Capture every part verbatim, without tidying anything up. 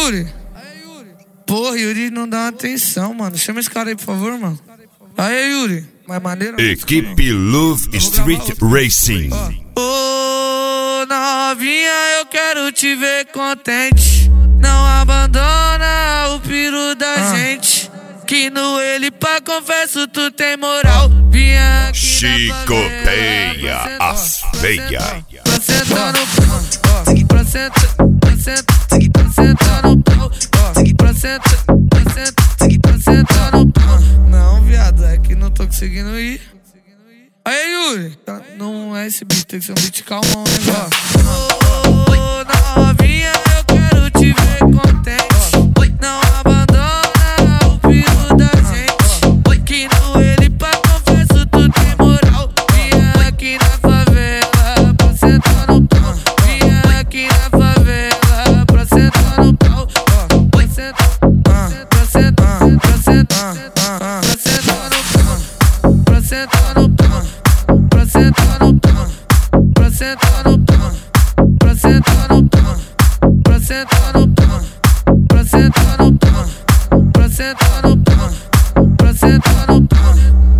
Yuri. Porra, Yuri não dá atenção, mano. Chama esse cara aí, por favor, mano. Aí, Yuri. Mais maneira. Equipe Love Street Racing. Ô, oh, novinha, eu quero te ver contente. Não abandona o piru da ah. gente. Que no ele pá, confesso, tu tem moral. Vinha aqui chicoteia as feias. Pra sentar no pau, pra sentar, pra sentar, pra sentar no pau, pra sentar, pra sentar, pra sentar no pau. Não, viado, é que não tô conseguindo ir. Aí, Yuri, não é esse beat, tem que ser um beat calmão, né, ó. Ô, novinha, eu quero te ver contente. Não abandona o piru da gente. Que no ele pá, confesso, tu tem moral. Vinha aqui na favela pra sentar no pau. Vinha aqui na favela pra sentar no pau. Pra sentar, pra sentar, pra sentar, pra sentar no pau. Pra sentar no pau. Pra sentar no pau. Pra sentar no pau. Pra sentar no pau. Pra sentar no pau. Pra sentar no pau. Pra sentar no pau. Pra sentar no pau.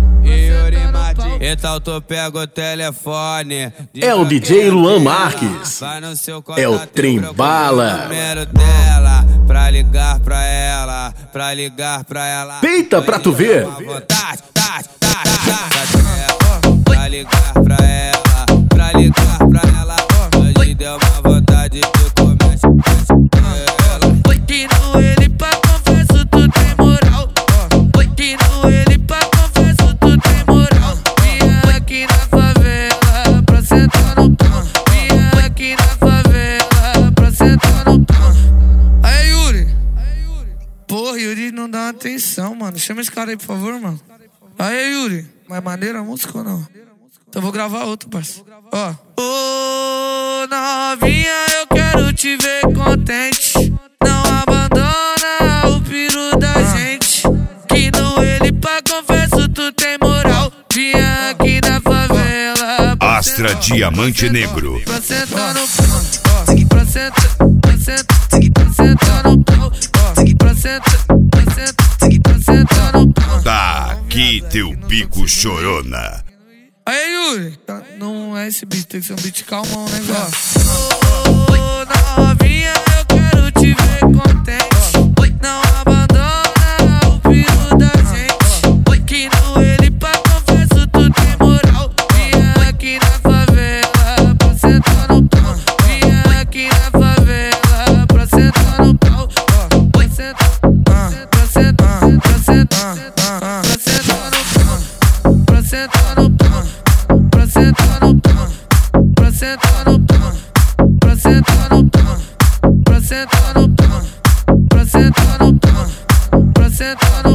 Então tu pega o telefone. É o D J Luan Marques. É o Trem Bala. Número dela, pra ligar pra ela, pra ligar pra ela. Peita pra tu ver. Pra ligar pra ela, pra ligar pra ela. Hoje deu uma vontade de comer ela. Que no ele pá, confesso, tu tem moral. Que no ele pá, confesso, tu tem moral. Vinha aqui na favela pra sentar no pau. Vinha aqui na favela pra sentar no pau. Aí, Yuri. Porra, Yuri não dá atenção, mano. Chama esse cara aí, por favor, mano. Aí, Yuri. Mais maneira a música ou não? Então vou gravar outro, parceiro. Ó. Ô, novinha, eu quero te ver contente. Não abandona o piru da ah. gente. Que no ele pá, confesso, tu tem moral. Vinha aqui na favela. Astra Diamante Negro. Pra sentar no pau. Pra sentar, pra sentar, pra sentar no pau. Pra sentar, pra sentar, pra sentar no pau. Tá aqui teu pico chorona. Aí, Yuri, não é esse beat, tem que ser um beat calmão, né, ó. Ô, novinha, eu quero te ver contente. Não abandona o piru da gente. Que no ele pá, confesso, tu tem moral. Vinha aqui na favela pra sentar no pau. Vinha aqui na favela pra sentar no pau. Pra sentar, pra sentar, pra sentar, pra sentar no pau. Pra sentar no pau. Pra sentar no pau. Pra sentar no pau. Pra sentar no pau. Pra sentar no pau. Pra sentar no pau. Pra sentar no pau.